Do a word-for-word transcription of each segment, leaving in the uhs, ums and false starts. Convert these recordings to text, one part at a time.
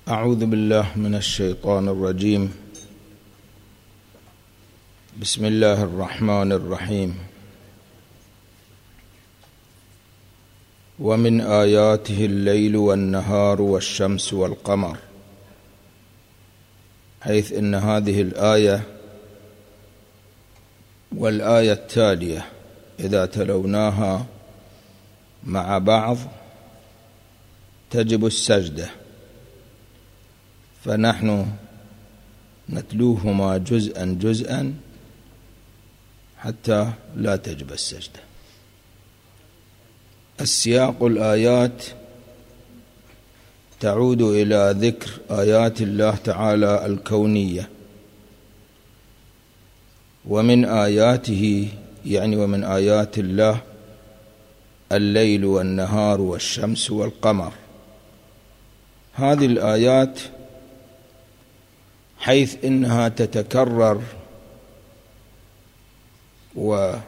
أعوذ بالله من الشيطان الرجيم. بسم الله الرحمن الرحيم. ومن آياته الليل والنهار والشمس والقمر، حيث إن هذه الآية والآية التالية إذا تلوناها مع بعض تجب السجدة، فنحن نتلوهما جزءا جزءا حتى لا تجب السجدة. السياق الآيات تعود إلى ذكر آيات الله تعالى الكونية، ومن آياته يعني ومن آيات الله الليل والنهار والشمس والقمر. هذه الآيات حيث إنها تتكرر ونحن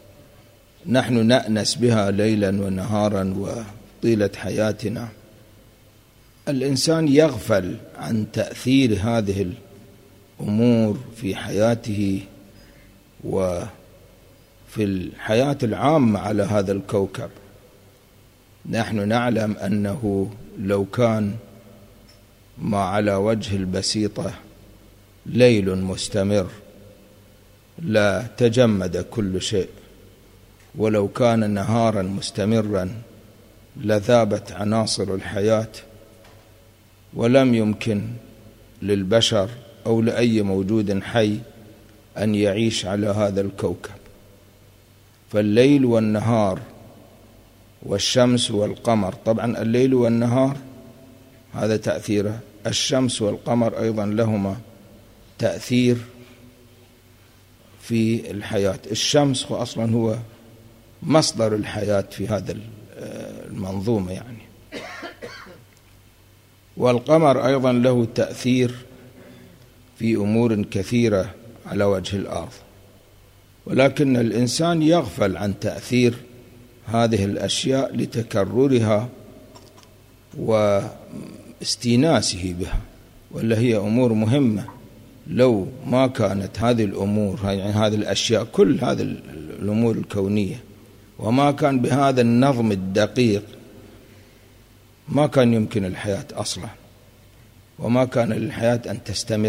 نأنس بها ليلا ونهارا وطيلة حياتنا، الإنسان يغفل عن تأثير هذه الأمور في حياته وفي الحياة العامة على هذا الكوكب. نحن نعلم أنه لو كان ما على وجه البسيطة ليل مستمر لا تجمد كل شيء، ولو كان نهارا مستمرا لذابت عناصر الحياة، ولم يمكن للبشر أو لأي موجود حي أن يعيش على هذا الكوكب. فالليل والنهار والشمس والقمر، طبعا الليل والنهار هذا تأثيره، الشمس والقمر أيضا لهما تأثير في الحياة. الشمس هو أصلا هو مصدر الحياة في هذا المنظومة يعني، والقمر أيضا له تأثير في أمور كثيرة على وجه الأرض، ولكن الإنسان يغفل عن تأثير هذه الأشياء لتكررها واستيناسه بها، ولا هي أمور مهمة. لو ما كانت هذه الأمور يعني هذه الأشياء كل هذه الأمور الكونية وما كان بهذا النظم الدقيق ما كان يمكن الحياة أصلا، وما كان للحياة أن تستمر.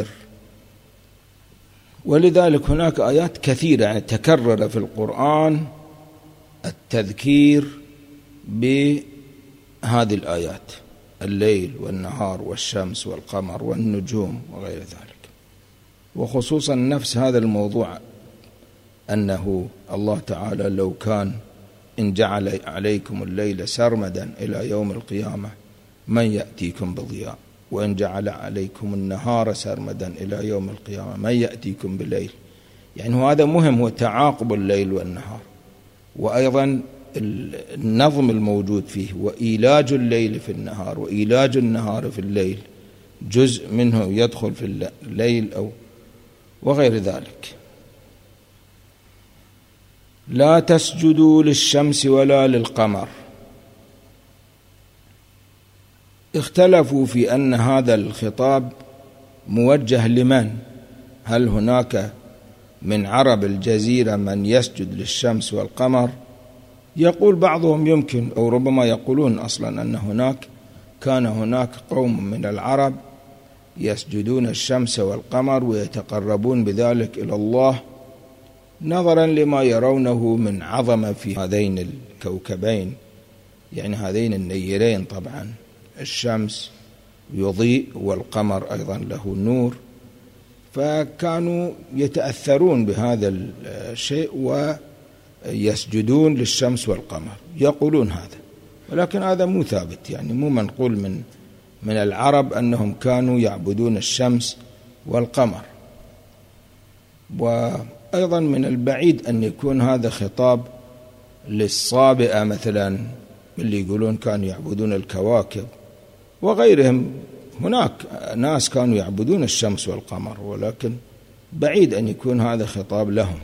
ولذلك هناك آيات كثيرة يعني تكرر في القرآن التذكير بهذه الآيات، الليل والنهار والشمس والقمر والنجوم وغير ذلك، وخصوصا نفس هذا الموضوع أنه الله تعالى لو كان إن جعل عليكم الليل سرمدا إلى يوم القيامة من يأتيكم بضياء، وإن جعل عليكم النهار سرمدا إلى يوم القيامة من يأتيكم بالليل. يعني هذا مهم، هو تعاقب الليل والنهار، وأيضا النظم الموجود فيه، وإيلاج الليل في النهار وإيلاج النهار في الليل، جزء منه يدخل في الليل أو وغير ذلك. لا تسجدوا للشمس ولا للقمر. اختلفوا في أن هذا الخطاب موجه لمن؟ هل هناك من عرب الجزيرة من يسجد للشمس والقمر؟ يقول بعضهم يمكن، أو ربما يقولون أصلا أن هناك كان هناك قوم من العرب يسجدون الشمس والقمر ويتقربون بذلك إلى الله نظرا لما يرونه من عظمة في هذين الكوكبين، يعني هذين النيرين. طبعا الشمس يضيء والقمر أيضا له نور، فكانوا يتأثرون بهذا الشيء ويسجدون للشمس والقمر، يقولون هذا، ولكن هذا مو ثابت، يعني مو منقول من من العرب أنهم كانوا يعبدون الشمس والقمر. وأيضا من البعيد أن يكون هذا خطاب للصابئة مثلا اللي يقولون كانوا يعبدون الكواكب وغيرهم. هناك ناس كانوا يعبدون الشمس والقمر، ولكن بعيد أن يكون هذا خطاب لهم.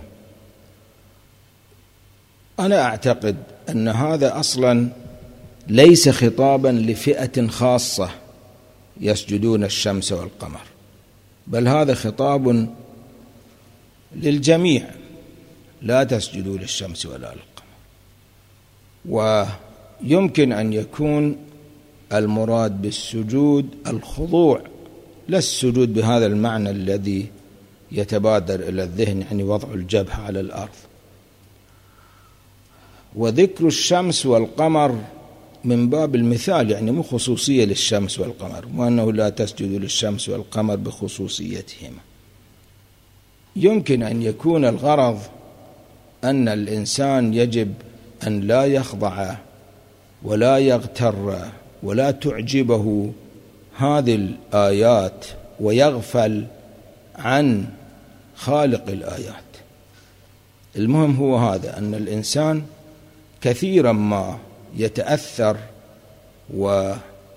أنا أعتقد أن هذا أصلا ليس خطابا لفئة خاصة يسجدون الشمس والقمر، بل هذا خطاب للجميع، لا تسجدوا للشمس ولا للقمر. ويمكن أن يكون المراد بالسجود الخضوع، لا السجود بهذا المعنى الذي يتبادر إلى الذهن، يعني وضع الجبهة على الأرض. وذكر الشمس والقمر من باب المثال، يعني مو خصوصية للشمس والقمر، وأنه لا تسجدوا للشمس والقمر بخصوصيتهما. يمكن أن يكون الغرض أن الإنسان يجب أن لا يخضع ولا يغتر ولا تعجبه هذه الآيات ويغفل عن خالق الآيات. المهم هو هذا، أن الإنسان كثيرا ما يتأثر ويعني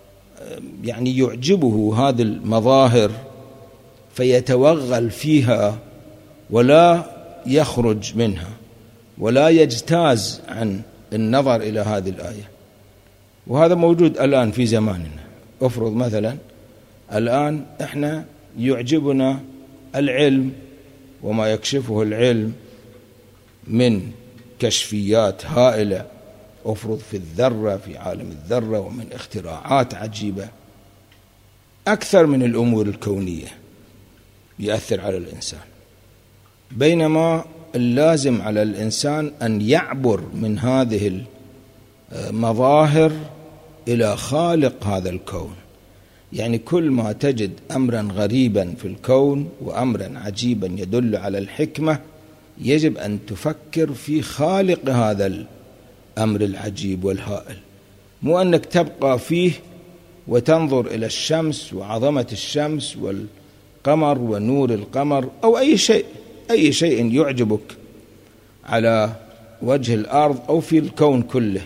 يعجبه هذه المظاهر فيتوغل فيها ولا يخرج منها ولا يجتاز عن النظر إلى هذه الآية. وهذا موجود الآن في زماننا. أفرض مثلا الآن إحنا يعجبنا العلم وما يكشفه العلم من كشفيات هائلة، أفرض في الذرة، في عالم الذرة، ومن اختراعات عجيبة أكثر من الأمور الكونية يؤثر على الإنسان. بينما اللازم على الإنسان أن يعبر من هذه المظاهر إلى خالق هذا الكون. يعني كل ما تجد أمرا غريبا في الكون وأمرا عجيبا يدل على الحكمة، يجب أن تفكر في خالق هذا الأمر العجيب والهائل، مو أنك تبقى فيه وتنظر إلى الشمس وعظمة الشمس والقمر ونور القمر أو أي شيء أي شيء يعجبك على وجه الأرض أو في الكون كله.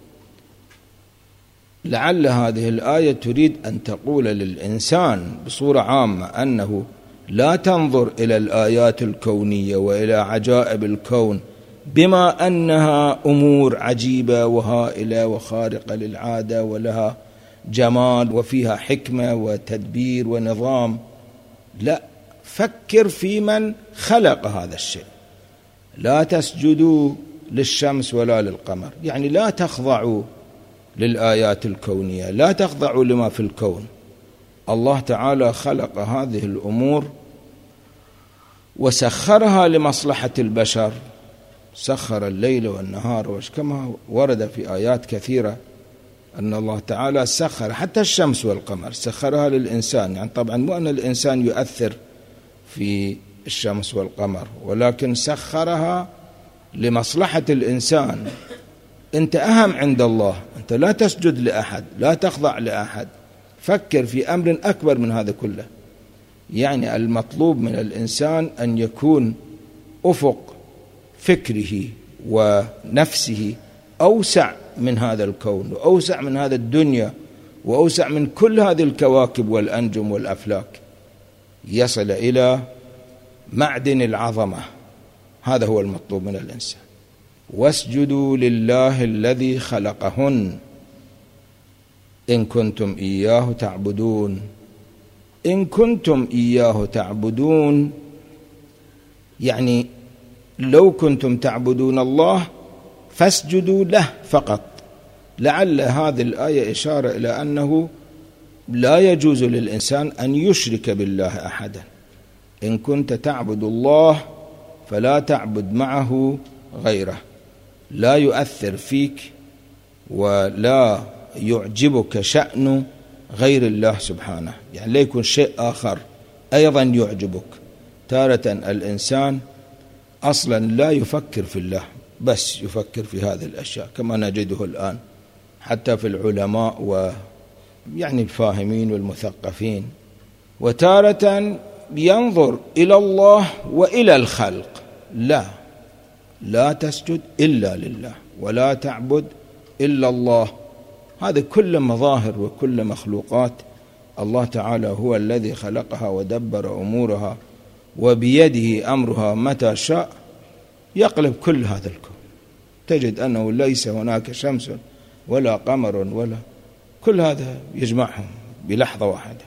لعل هذه الآية تريد أن تقول للإنسان بصورة عامة أنه لا تنظر إلى الآيات الكونية وإلى عجائب الكون بما أنها أمور عجيبة وهائلة وخارقة للعادة ولها جمال وفيها حكمة وتدبير ونظام. لا، فكر في من خلق هذا الشيء. لا تسجدوا للشمس ولا للقمر، يعني لا تخضعوا للآيات الكونية، لا تخضعوا لما في الكون. الله تعالى خلق هذه الأمور وسخرها لمصلحة البشر، سخر الليل والنهار، كما ورد في آيات كثيرة أن الله تعالى سخر حتى الشمس والقمر، سخرها للإنسان. يعني طبعا مو أن الإنسان يؤثر في الشمس والقمر، ولكن سخرها لمصلحة الإنسان. أنت أهم عند الله، أنت لا تسجد لأحد، لا تخضع لأحد، فكر في أمر أكبر من هذا كله. يعني المطلوب من الإنسان أن يكون أفق فكره ونفسه أوسع من هذا الكون وأوسع من هذا الدنيا وأوسع من كل هذه الكواكب والأنجم والأفلاك، يصل إلى معدن العظمة. هذا هو المطلوب من الإنسان. واسجدوا لله الذي خلقهن إن كنتم إياه تعبدون. إن كنتم إياه تعبدون يعني لو كنتم تعبدون الله فاسجدوا له فقط. لعل هذه الآية إشارة إلى أنه لا يجوز للإنسان أن يشرك بالله أحدا. إن كنت تعبد الله فلا تعبد معه غيره، لا يؤثر فيك ولا يعجبك شأن غير الله سبحانه. يعني لا يكون شيء آخر أيضا يعجبك. تارة الإنسان أصلا لا يفكر في الله، بس يفكر في هذه الأشياء كما نجده الآن حتى في العلماء ويعني الفاهمين والمثقفين. وتارة ينظر إلى الله وإلى الخلق. لا لا تسجد إلا لله ولا تعبد إلا الله. هذا كل مظاهر وكل مخلوقات الله تعالى هو الذي خلقها ودبر أمورها وبيده أمرها متى شاء يقلب كل هذا الكون. تجد أنه ليس هناك شمس ولا قمر ولا كل هذا يجمعهم بلحظة واحدة.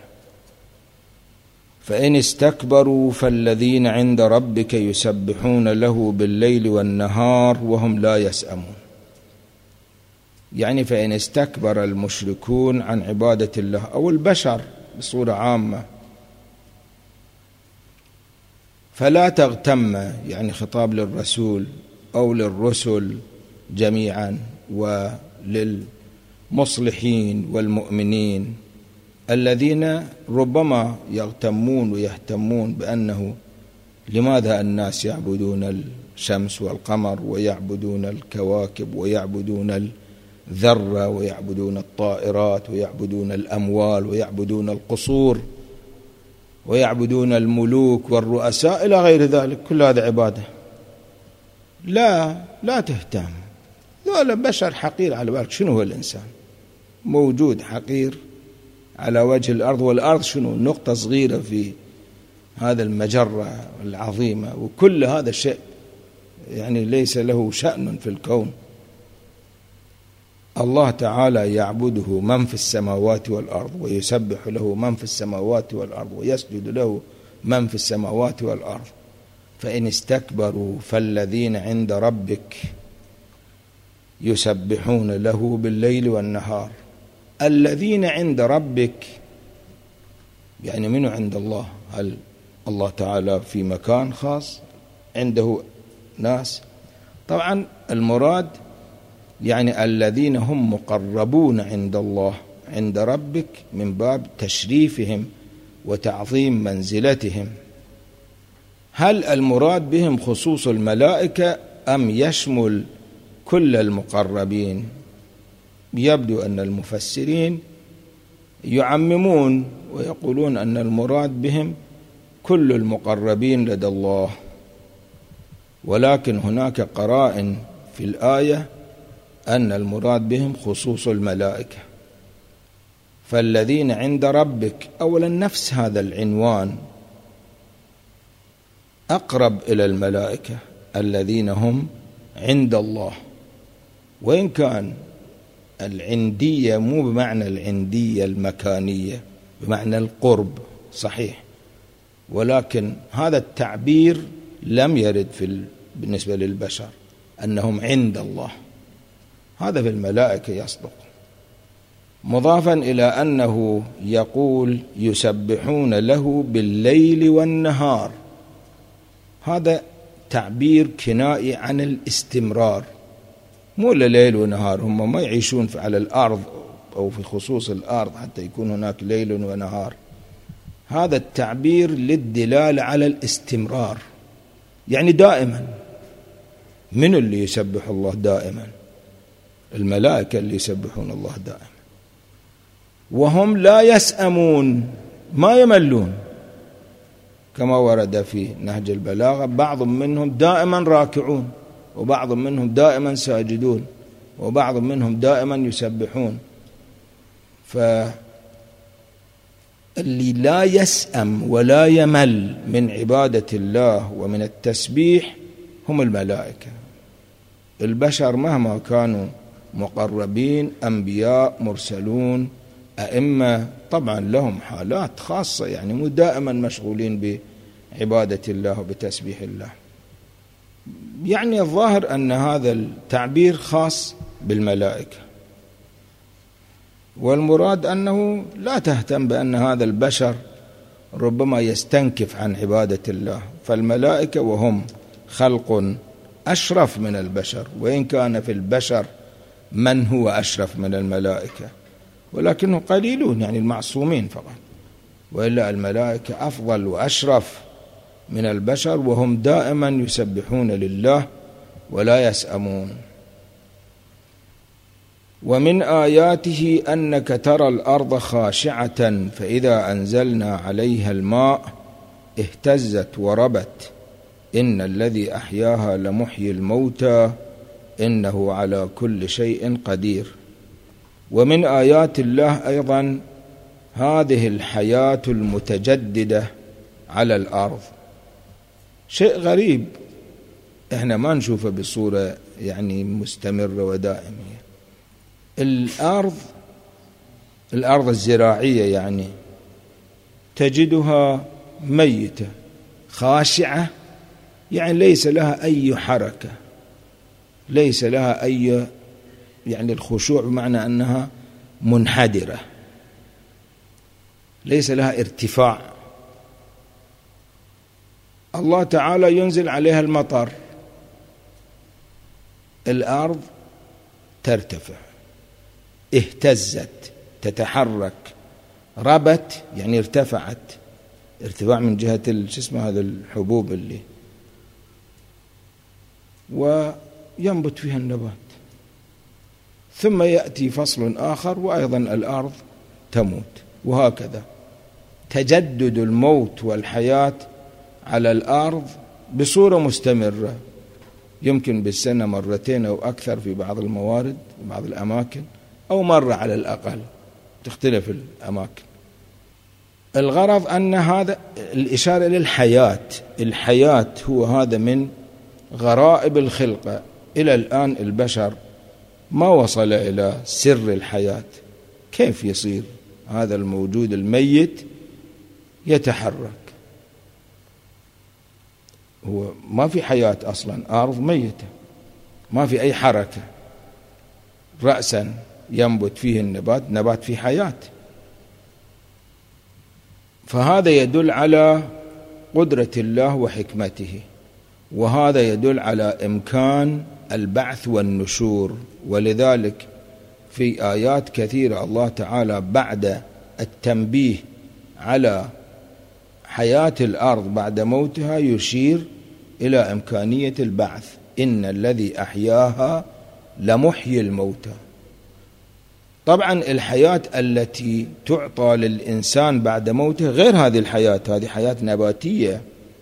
فإن استكبروا فالذين عند ربك يسبحون له بالليل والنهار وهم لا يسأمون. يعني فإن استكبر المشركون عن عبادة الله أو البشر بصورة عامة فلا تغتم، يعني خطاب للرسول أو للرسل جميعا وللمصلحين والمؤمنين الذين ربما يغتمون ويهتمون بأنه لماذا الناس يعبدون الشمس والقمر ويعبدون الكواكب ويعبدون الذرة ويعبدون الطائرات ويعبدون الأموال ويعبدون القصور ويعبدون الملوك والرؤساء إلى غير ذلك. كل هذا عبادة. لا لا تهتم، ذولا بشر حقير على بالك. شنو هو الإنسان؟ موجود حقير على وجه الأرض، والأرض شنو؟ نقطة صغيرة في هذا المجرة العظيمة، وكل هذا شيء يعني ليس له شأن في الكون. الله تعالى يعبده من في السماوات والأرض، ويسبح له من في السماوات والأرض، ويسجد له من في السماوات والأرض. فإن استكبروا فالذين عند ربك يسبحون له بالليل والنهار. الذين عند ربك يعني منه عند الله؟ هل الله تعالى في مكان خاص عنده ناس؟ طبعا المراد يعني الذين هم مقربون عند الله عند ربك من باب تشريفهم وتعظيم منزلتهم. هل المراد بهم خصوص الملائكة أم يشمل كل المقربين؟ يبدو أن المفسرين يعممون ويقولون أن المراد بهم كل المقربين لدى الله، ولكن هناك قرائن في الآية أن المراد بهم خصوص الملائكة. فالذين عند ربك أولا نفس هذا العنوان أقرب إلى الملائكة الذين هم عند الله، وإن كان العندية مو بمعنى العندية المكانية، بمعنى القرب صحيح، ولكن هذا التعبير لم يرد في بالنسبة للبشر أنهم عند الله، هذا في الملائكة يصدق. مضافا إلى أنه يقول يسبحون له بالليل والنهار، هذا تعبير كنائي عن الاستمرار، مو ليل ونهار. هم ما يعيشون على الأرض أو في خصوص الأرض حتى يكون هناك ليل ونهار. هذا التعبير للدلالة على الاستمرار، يعني دائما. من اللي يسبح الله دائما؟ الملائكة اللي يسبحون الله دائما، وهم لا يسأمون، ما يملون، كما ورد في نهج البلاغة: بعض منهم دائما راكعون، وبعض منهم دائما ساجدون، وبعض منهم دائما يسبحون. فاللي لا يسأم ولا يمل من عبادة الله ومن التسبيح هم الملائكة. البشر مهما كانوا مقربين، أنبياء، مرسلون، أئمة، طبعا لهم حالات خاصة، يعني مو دائما مشغولين بعبادة الله وبتسبيح الله. يعني الظاهر أن هذا التعبير خاص بالملائكة، والمراد أنه لا تهتم بأن هذا البشر ربما يستنكف عن عبادة الله، فالملائكة وهم خلق أشرف من البشر، وإن كان في البشر من هو أشرف من الملائكة، ولكنه قليلون، يعني المعصومين فقط، وإلا الملائكة أفضل وأشرف من البشر، وهم دائما يسبحون لله ولا يسأمون. ومن آياته أنك ترى الأرض خاشعة فإذا أنزلنا عليها الماء اهتزت وربت إن الذي أحياها لمحيي الموتى إنه على كل شيء قدير. ومن آيات الله أيضا هذه الحياة المتجددة على الأرض، شيء غريب احنا ما نشوفه بصورة يعني مستمرة ودائمة. الأرض الأرض الزراعية يعني تجدها ميتة خاشعة، يعني ليس لها أي حركة، ليس لها أي، يعني الخشوع بمعنى أنها منحدرة، ليس لها ارتفاع. الله تعالى ينزل عليها المطر، الأرض ترتفع، اهتزت، تتحرك، ربت يعني ارتفعت، ارتفاع من جهة شو اسمه هذا الحبوب اللي، وينبت فيها النبات. ثم يأتي فصل آخر وأيضا الأرض تموت، وهكذا تجدد الموت والحياة على الأرض بصورة مستمرة، يمكن بالسنة مرتين أو أكثر في بعض الموارد وبعض الأماكن، أو مرة على الأقل، تختلف الأماكن. الغرض أن هذا الإشارة للحياة، الحياة هو هذا من غرائب الخلقة. إلى الآن البشر ما وصل إلى سر الحياة، كيف يصير هذا الموجود الميت يتحرك؟ هو ما في حياة أصلا، أرض ميتة ما في أي حركة، رأسا ينبت فيه النبات، نبات فيه حياة. فهذا يدل على قدرة الله وحكمته، وهذا يدل على إمكان البعث والنشور. ولذلك في آيات كثيرة الله تعالى بعد التنبيه على حياة الأرض بعد موتها يشير إلى إمكانية البعث. إن الذي أحياها لمحيي الموتى. طبعا الحياة التي تعطى للإنسان بعد موته غير هذه الحياة، هذه حياة نباتية،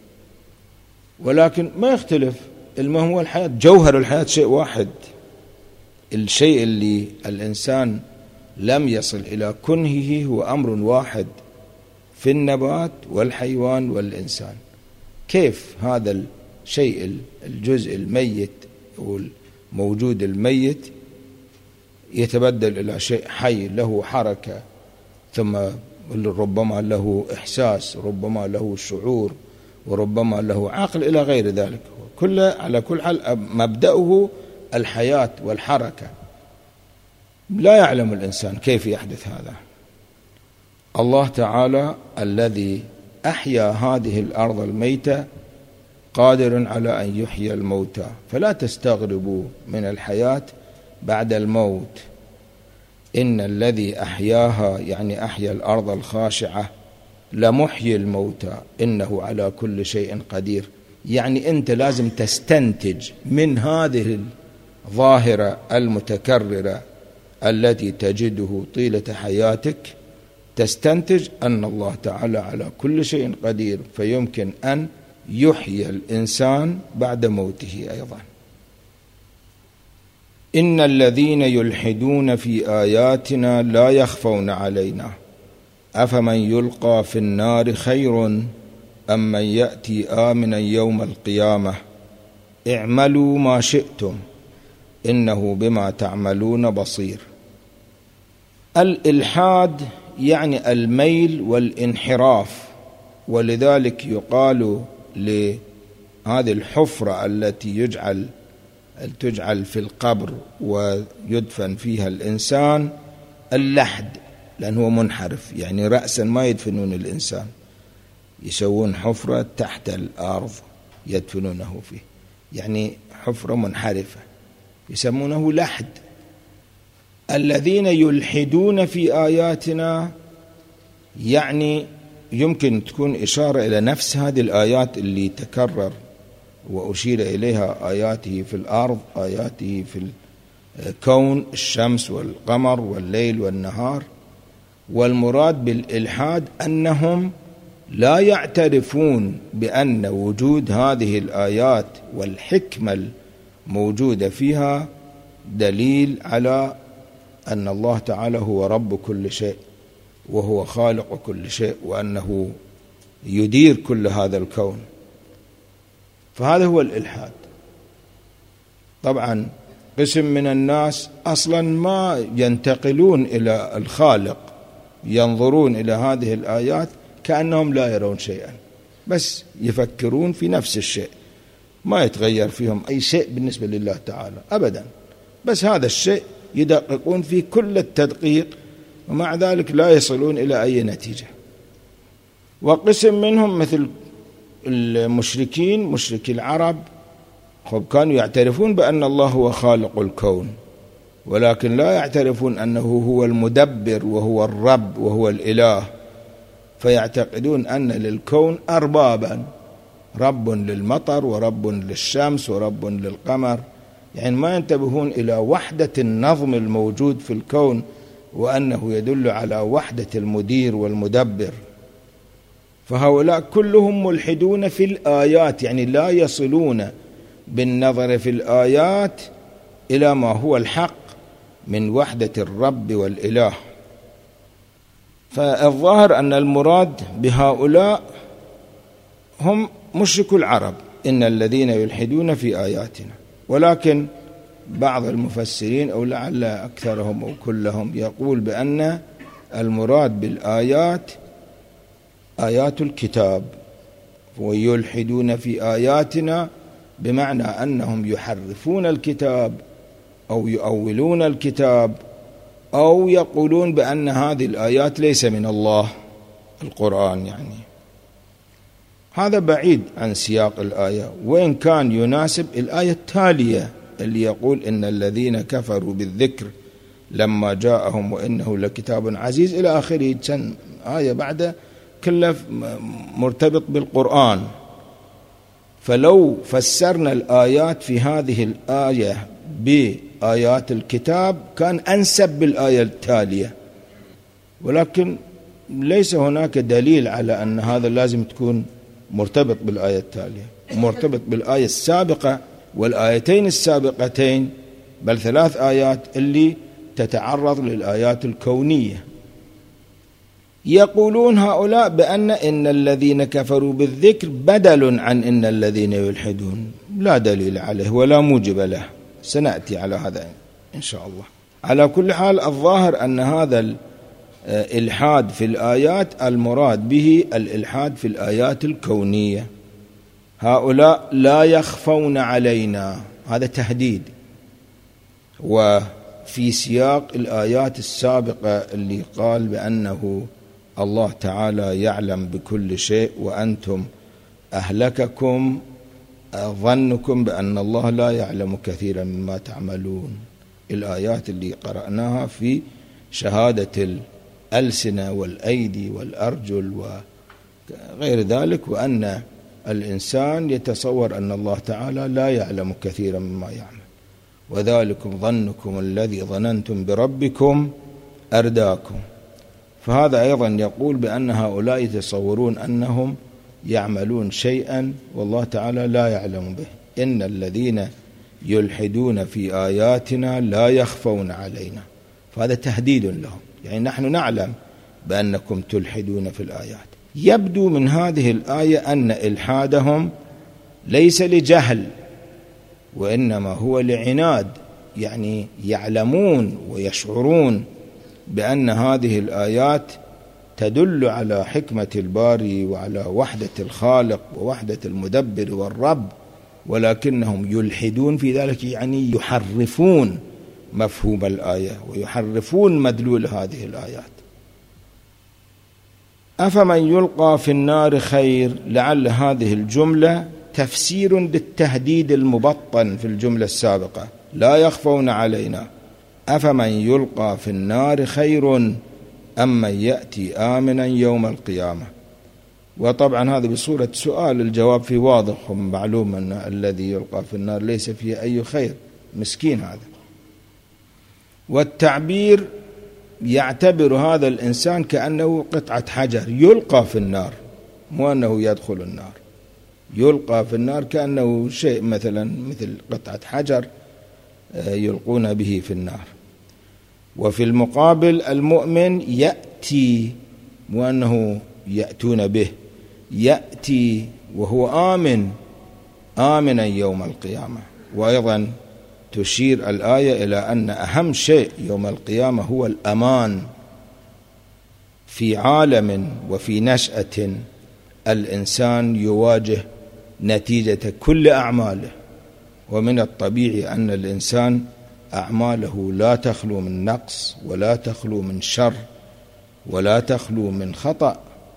ولكن ما يختلف. المهم هو الحياة، جوهر الحياة شيء واحد. الشيء اللي الإنسان لم يصل إلى كنهه هو أمر واحد في النبات والحيوان والإنسان. كيف هذا الشيء الجزء الميت أو الموجود الميت يتبدل إلى شيء حي له حركة، ثم ربما له إحساس، ربما له شعور، وربما له عقل إلى غير ذلك. كله على كل حال مبدأه الحياة والحركة. لا يعلم الإنسان كيف يحدث هذا. الله تعالى الذي أحيا هذه الأرض الميتة قادر على أن يحيي الموتى، فلا تستغربوا من الحياة بعد الموت. إن الذي أحياها يعني أحيا الأرض الخاشعة لمحيي الموتى إنه على كل شيء قدير. يعني أنت لازم تستنتج من هذه الظاهرة المتكررة التي تجده طيلة حياتك، تستنتج أن الله تعالى على كل شيء قدير، فيمكن أن يحيي الإنسان بعد موته أيضا. إن الذين يلحدون في آياتنا لا يخفون علينا أفمن يلقى في النار خير أم من يأتي آمنا يوم القيامة اعملوا ما شئتم إنه بما تعملون بصير. الإلحاد يعني الميل والانحراف، ولذلك يقال لهذه الحفرة التي يجعل تجعل في القبر ويدفن فيها الإنسان اللحد، لأنه منحرف، يعني رأسا ما يدفنون الإنسان، يسوون حفرة تحت الأرض يدفنونه فيه، يعني حفرة منحرفة يسمونه لحد. الذين يلحدون في آياتنا يعني يمكن تكون إشارة إلى نفس هذه الآيات اللي تكرر وأشير إليها، آياته في الأرض، آياته في الكون، الشمس والقمر والليل والنهار. والمراد بالإلحاد أنهم لا يعترفون بأن وجود هذه الآيات والحكمة الموجودة فيها دليل على أن الله تعالى هو رب كل شيء وهو خالق كل شيء، وأنه يدير كل هذا الكون. فهذا هو الإلحاد. طبعا قسم من الناس أصلا ما ينتقلون إلى الخالق، ينظرون إلى هذه الآيات كأنهم لا يرون شيئا، بس يفكرون في نفس الشيء، ما يتغير فيهم أي شيء بالنسبة لله تعالى أبدا، بس هذا الشيء يدققون فيه كل التدقيق، ومع ذلك لا يصلون إلى أي نتيجة. وقسم منهم مثل المشركين، مشركي العرب، خب كانوا يعترفون بأن الله هو خالق الكون، ولكن لا يعترفون أنه هو المدبر وهو الرب وهو الإله، فيعتقدون أن للكون أربابا، رب للمطر ورب للشمس ورب للقمر، يعني ما ينتبهون إلى وحدة النظم الموجود في الكون، وأنه يدل على وحدة المدير والمدبر. فهؤلاء كلهم ملحدون في الآيات، يعني لا يصلون بالنظر في الآيات إلى ما هو الحق من وحدة الرب والإله. فالظاهر أن المراد بهؤلاء هم مشركو العرب، إن الذين يلحدون في آياتنا. ولكن بعض المفسرين أو لعل أكثرهم أو كلهم يقول بأن المراد بالآيات آيات الكتاب، ويلحدون في آياتنا بمعنى أنهم يحرفون الكتاب أو يؤولون الكتاب أو يقولون بأن هذه الآيات ليس من الله، القرآن يعني. هذا بعيد عن سياق الآية، وإن كان يناسب الآية التالية اللي يقول إن الذين كفروا بالذكر لما جاءهم وإنه لكتاب عزيز إلى آخره، كان آية بعد كله مرتبط بالقرآن. فلو فسرنا الآيات في هذه الآية بآيات الكتاب كان أنسب بالآية التالية، ولكن ليس هناك دليل على أن هذا لازم تكون مرتبط بالآية التالية، مرتبط بالآية السابقة والآيتين السابقتين، بل ثلاث آيات اللي تتعرض للآيات الكونية. يقولون هؤلاء بأن إن الذين كفروا بالذكر بدل عن إن الذين يلحدون، لا دليل عليه ولا موجب له، سنأتي على هذا إن شاء الله. على كل حال الظاهر أن هذا الإلحاد في الآيات المراد به الإلحاد في الآيات الكونية. هؤلاء لا يخفون علينا، هذا تهديد، وفي سياق الآيات السابقة اللي قال بأنه الله تعالى يعلم بكل شيء وأنتم أهلككم ظنكم بأن الله لا يعلم كثيرا مما تعملون، الآيات اللي قرأناها في شهادة الألسنة والأيدي والأرجل وغير ذلك، وأن الإنسان يتصور أن الله تعالى لا يعلم كثيرا مما يعمل، وذلكم ظنكم الذي ظننتم بربكم أرداكم. فهذا أيضا يقول بأن هؤلاء يتصورون أنهم يعملون شيئا والله تعالى لا يعلم به. إن الذين يلحدون في آياتنا لا يخفون علينا، فهذا تهديد لهم، يعني نحن نعلم بأنكم تلحدون في الآيات. يبدو من هذه الآية أن إلحادهم ليس لجهل وإنما هو لعناد، يعني يعلمون ويشعرون بأن هذه الآيات تدل على حكمة الباري وعلى وحدة الخالق ووحدة المدبر والرب، ولكنهم يلحدون في ذلك، يعني يحرفون مفهوم الآية ويحرفون مدلول هذه الآيات. أفمن يلقى في النار خير، لعل هذه الجملة تفسير للتهديد المبطن في الجملة السابقة، لا يخفون علينا. أفمن يلقى في النار خير أم من يأتي آمنا يوم القيامة. وطبعا هذا بصورة سؤال، الجواب فيه واضح، معلوم أن الذي يلقى في النار ليس فيه أي خير، مسكين هذا. والتعبير يعتبر هذا الإنسان كأنه قطعة حجر يلقى في النار، مو أنه يدخل النار، يلقى في النار كأنه شيء مثلا مثل قطعة حجر يلقون به في النار. وفي المقابل المؤمن يأتي، مو أنه يأتون به، يأتي وهو آمن، آمنا يوم القيامة. وأيضا تشير الآية إلى أن أهم شيء يوم القيامة هو الأمان، في عالم وفي نشأة الإنسان يواجه نتيجة كل أعماله، ومن الطبيعي أن الإنسان أعماله لا تخلو من نقص ولا تخلو من شر ولا تخلو من خطأ،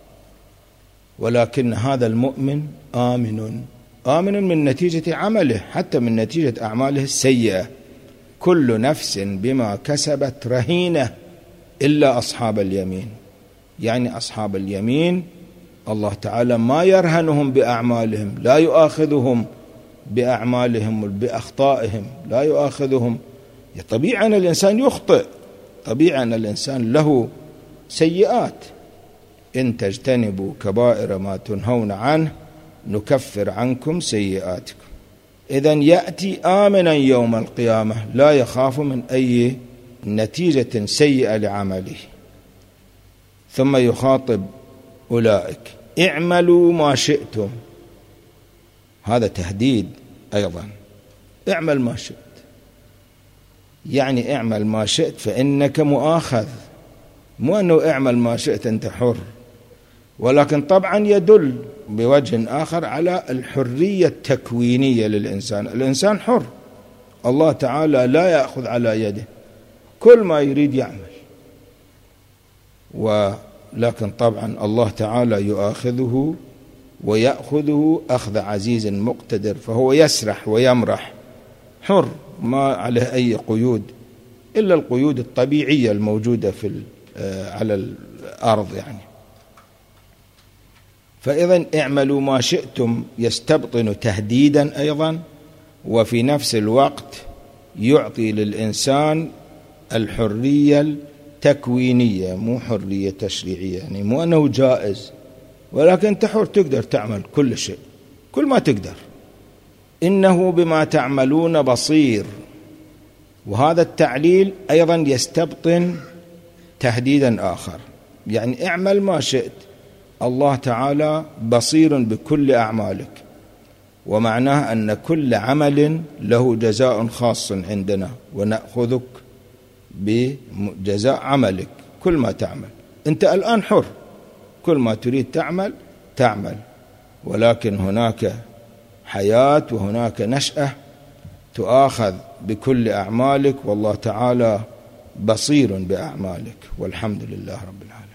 ولكن هذا المؤمن آمن آمن من نتيجة عمله، حتى من نتيجة أعماله السيئة. كل نفس بما كسبت رهينة إلا أصحاب اليمين، يعني أصحاب اليمين الله تعالى ما يرهنهم بأعمالهم، لا يؤاخذهم بأعمالهم بأخطائهم، لا يؤاخذهم. طبيعي أن الإنسان يخطئ، طبيعي أن الإنسان له سيئات. إن تجتنبوا كبائر ما تنهون عنه نكفر عنكم سيئاتكم. إذن يأتي آمنا يوم القيامة لا يخاف من أي نتيجة سيئة لعمله. ثم يخاطب أولئك: اعملوا ما شئتم. هذا تهديد أيضا، اعمل ما شئت، يعني اعمل ما شئت فإنك مؤاخذ، مو أنه اعمل ما شئت أنت حر، ولكن طبعا يدل بوجه آخر على الحرية التكوينية للإنسان. الإنسان حر، الله تعالى لا يأخذ على يده، كل ما يريد يعمل، ولكن طبعا الله تعالى يؤاخذه ويأخذه أخذ عزيز مقتدر، فهو يسرح ويمرح حر، ما عليه أي قيود إلا القيود الطبيعية الموجودة في على الأرض يعني. فإذا اعملوا ما شئتم يستبطن تهديدا أيضا، وفي نفس الوقت يعطي للإنسان الحرية التكوينية، مو حرية تشريعية، يعني مو أنه جائز، ولكن أنت حر، تقدر تعمل كل شيء، كل ما تقدر. إنه بما تعملون بصير. وهذا التعليل أيضا يستبطن تهديدا آخر، يعني اعمل ما شئت، الله تعالى بصير بكل أعمالك، ومعناه أن كل عمل له جزاء خاص عندنا، ونأخذك بجزاء عملك كل ما تعمل. أنت الآن حر، كل ما تريد تعمل تعمل، ولكن هناك حياة وهناك نشأة تؤاخذ بكل أعمالك، والله تعالى بصير بأعمالك. والحمد لله رب العالمين.